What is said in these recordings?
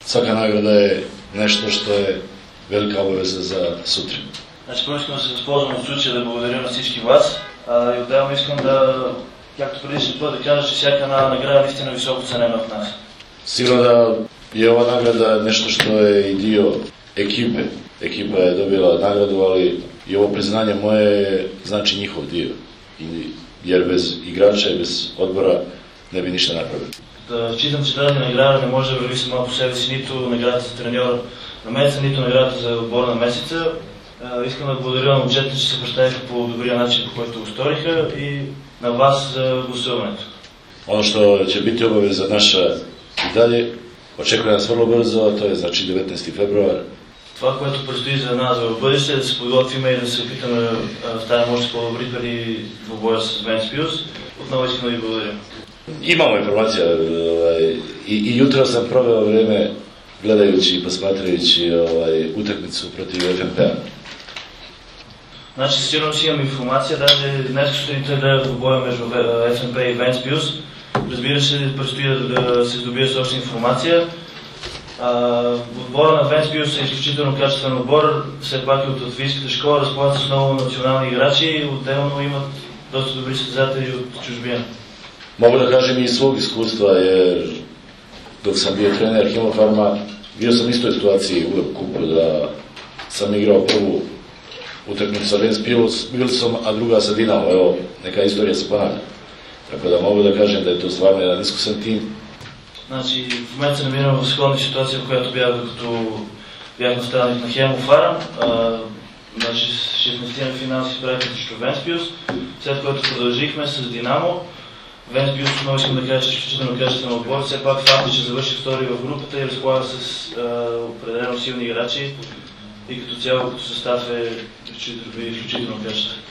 Svaka nagrada je nešto što je velika obaveza za sutra. Значи, първо искам да се възползвам от случая да благодаря на всички вас и отделно искам да, както предишния път, да кажа, че всяка една награда наистина високо ценена от нас. Sigurno da je ova nagrada nešto što je i dio ekipe. Ekipa je dobila nagradu, ali i ovo priznanje moje je znači njihov dio. Jer bez igrača i bez odbora ne bi ništa napravili. Считам, че тази награда не може да върви сама по себе си, нито наградата за треньор на месеца, нито наградата за отбора на месеца. Искам да благодаря на момчетата, че се представиха по добрия начин, по който го сториха, и на вас за гласуването. Ono što će biti obaveza naša i dalje, očekuje nas vrlo brzo, a to je znači 19. februar. Това, което предстои за нас в бъдеще, да се подготвим и да се опитаме да станем още по-добри преди двубоя с Вентспилс. Отново искам да ви благодаря. Imamo informacija i jutro sam proveo vreme gledajući i posmatrajući utakmicu protiv FNP-a. Значи, сигурно си имам информация, даже днес сутринта гледах двубоя между ФНП и Вентспилс. Разбира се, предстои да се здобия с още информация. Отбора на Вентспилс е изключително качествен отбор, все пак е от латвийската школа, разполагат с много национални играчи и отделно имат доста добри състезатели от чужбина. Mogu da kažem i iz svog iskustva, jer dok sam bio trener Hemofarma, bio sam u istoj situaciji u kupu da sam igrao prvu utakmicu sa Ventspilsom, a druga sa Dinamo. Evo, neka istorija se ponavlja. Tako da mogu da kažem da je to stvarno jedan iskusan тим. Значи, в момента се намирам в сходна ситуация, в която бях докато бях наставник на Хемофарм. Значи, 16-ти финал си правихме срещу Вентспилс, след което продължихме с Динамо. Вентспилс, отново искам да кажа, че изключително качествен отбор. Все пак факт е, че завърши втори в групата и разполага с определено силни играчи и като цяло, като състав е изключително качествен.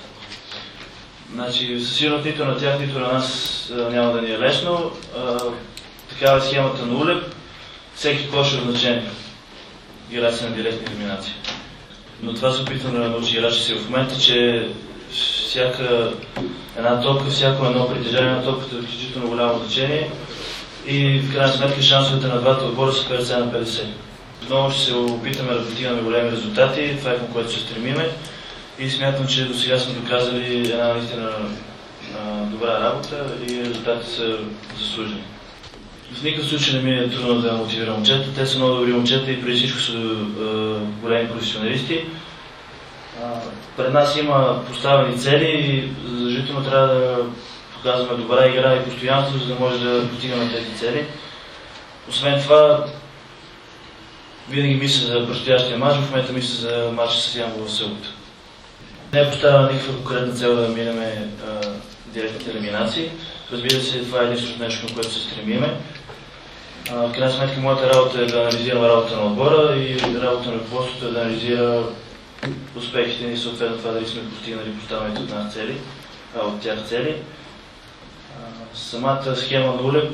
Значи, със сигурност нито на тях, нито на нас няма да ни е лесно. Такава е схемата на Улеп. Всеки кош е значение. Играчи на директни елиминации. Но това се опитвам да научи играчи си в момента, че всяка една топка, всяко едно притежание на топката е изключително голямо значение и в крайна сметка шансовете на двата отбора са 50 на 50. Отново ще се опитаме да постигаме големи резултати, това е към което се стремиме и смятам, че до сега сме доказали една наистина добра работа и резултатите са заслужени. В никакъв случай не ми е трудно да мотивирам момчета, те са много добри момчета и преди всичко са големи професионалисти. Пред нас има поставени цели и задължително трябва да показваме добра игра и постоянство, за да може да постигаме тези цели. Освен това, винаги мисля за предстоящия мач, в момента мисля за матча с Ямбол в събота. Не е поставена никаква конкретна цел да минем директните елиминации. Разбира се, това е единственото нещо, към което се стремиме. В крайна сметка, моята работа е да анализирам работата на отбора и работа на ръководството е да анализира успехите ни, съответно това дали сме постигнали поставените от нас цели, от тях цели. Самата схема на Улеп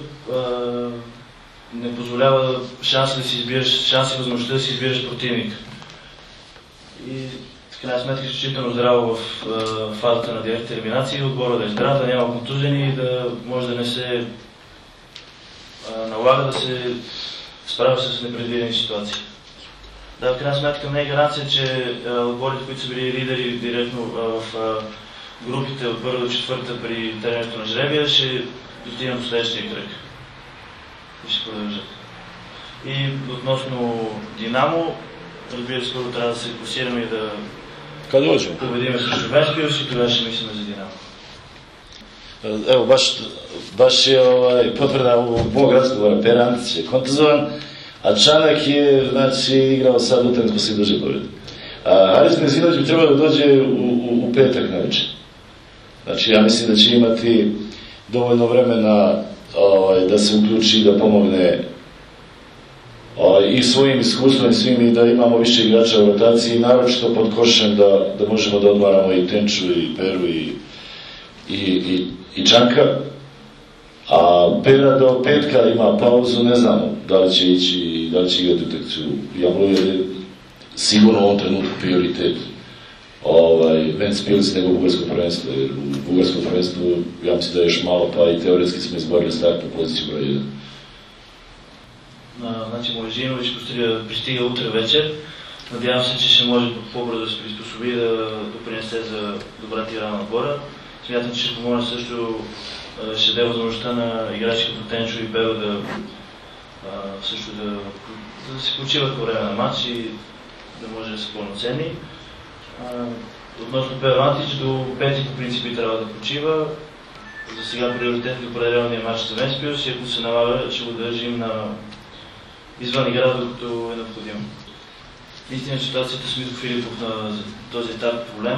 не позволява шанси и възможността да си избираш противник. И в крайна сметка изключително здраво в фазата на директните елиминации, отбора да е здрав, да няма контузени и да може да не се налага да се справя с непредвидени ситуации. Да, в крайна сметка не е гаранция, че отборите, които са били лидери директно в групите от първа до четвърта при тренирането на жребия, ще достигнат до следващия кръг. И ще продължат. И относно Динамо, разбира се, първо трябва да се класираме и да победиме срещу Вентспилс и тогава ще мислим за Динамо. Evo, baš je potvrda ovog razgovora. Per Antić je kontuzovan, a Čanak je, znači, igrao sad utakmicu poslije duže pobjede. Haris Mezinović bi trebao da dođe u petak navečer. Znači, ja mislim da će imati dovoljno vremena da se uključi i da pomogne i svojim iskustvom i svim i da imamo više igrača u rotaciji, naročito pod košem da možemo da odvaramo i Tenču i Peru i Čanka. A Pera do petka ima pauzu, ne znamo da li će ići, da li će igrati utakmicu. Jamlo je sigurno u ovom trenutku prioritet Ventspils nego bugarsko prvenstvo, jer u bugarskom prvenstvu ja mislim da je još malo, pa i teoretski smo izborili startnu poziciju broj 1. Значи Младежинович пристига утре вечер. Надявам се, че ще може по-бързо да се приспособи и да допринесе за добрата игра на отбора. Смятам, че ще помогне също, ще даде възможността на играчи като Тенчо и Бело също да се почиват по време на матч и да може да са пълноценни. Относно Пео Антич, до пети по принципи трябва да почива. За сега приоритет е определения матч за Венспилс и ако се налага, ще го държим извън игра, докато е необходимо. Наистина ситуацията с Митко Филипов на този етап е проблем.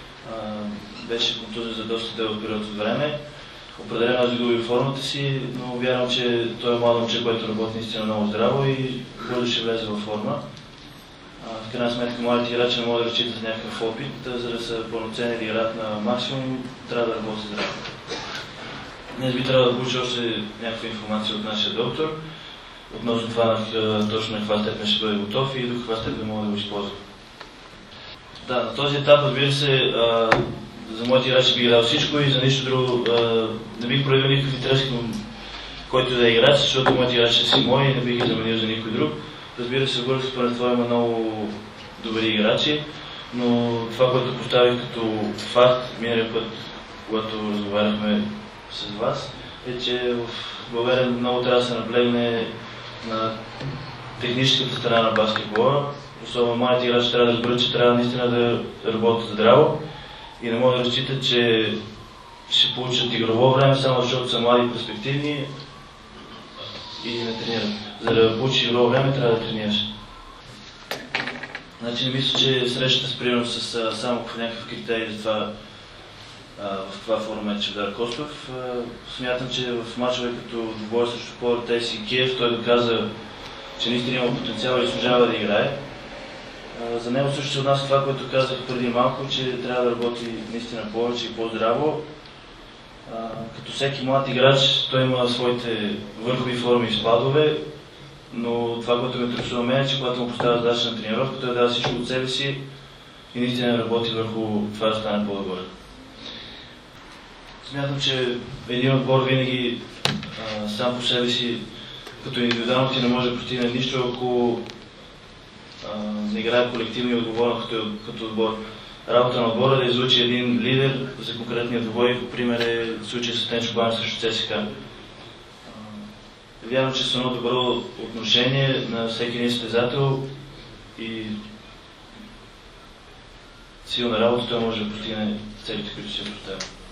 Беше контузен за доста дълъг период от време. Определено загуби формата си, но вярвам, че той е млад момче, който работи наистина много здраво и бързо ще влезе във форма. В крайна сметка младите играчи не могат да разчитат за някакъв опит, за да са пълноценни да играят на максимум, трябва да работят здраво. Днес би трябва да получи още някаква информация от нашия доктор относно това точно на каква степен ще бъде готов и до каква степен мога да го използва. Да, на този етап, разбира се, за моите играчи би играл всичко и за нищо друго не бих проявил никакъв интерес към който да е играч, защото моите играчи са си мои и не бих ги заменил за никой друг. Разбира се, в Българското първенство има много добри играчи, но това, което поставих като факт миналия път, когато разговаряхме с вас, е, че в България много трябва да се наблегне на техническата страна на баскетбола. Особено младите играчи трябва да разберат, че трябва наистина да работят здраво и не могат да разчитат, че ще получат игрово време, само защото са млади и перспективни и не тренират. За да получиш игрово време, трябва да тренираш. Значи не мисля, че срещата с примерно с само в някакъв критерий за това в това формат Чавдар Костов. Смятам, че в мачове като двубой срещу Портес и Киев той доказа, че наистина има потенциал и служава да играе. За него също се отнася това, което казах преди малко, че трябва да работи наистина повече и по-здраво. Като всеки млад играч, той има своите върхови форми и спадове, но това, което ме интересува мен е, че когато му поставя задача на тренировка, той дава всичко от себе си и наистина работи върху това да стане по-добре. Смятам, че един отбор винаги сам по себе си, като индивидуално ти не може да постигне нищо, ако не играе колективно и отговорно като отбор. Работа на отбора е да излучи един лидер за конкретния двубой, по пример е случай с Тенчо Банев срещу ЦСКА. Вярвам, че с едно добро отношение на всеки един състезател и силна работа той може да постигне целите, които си е поставил.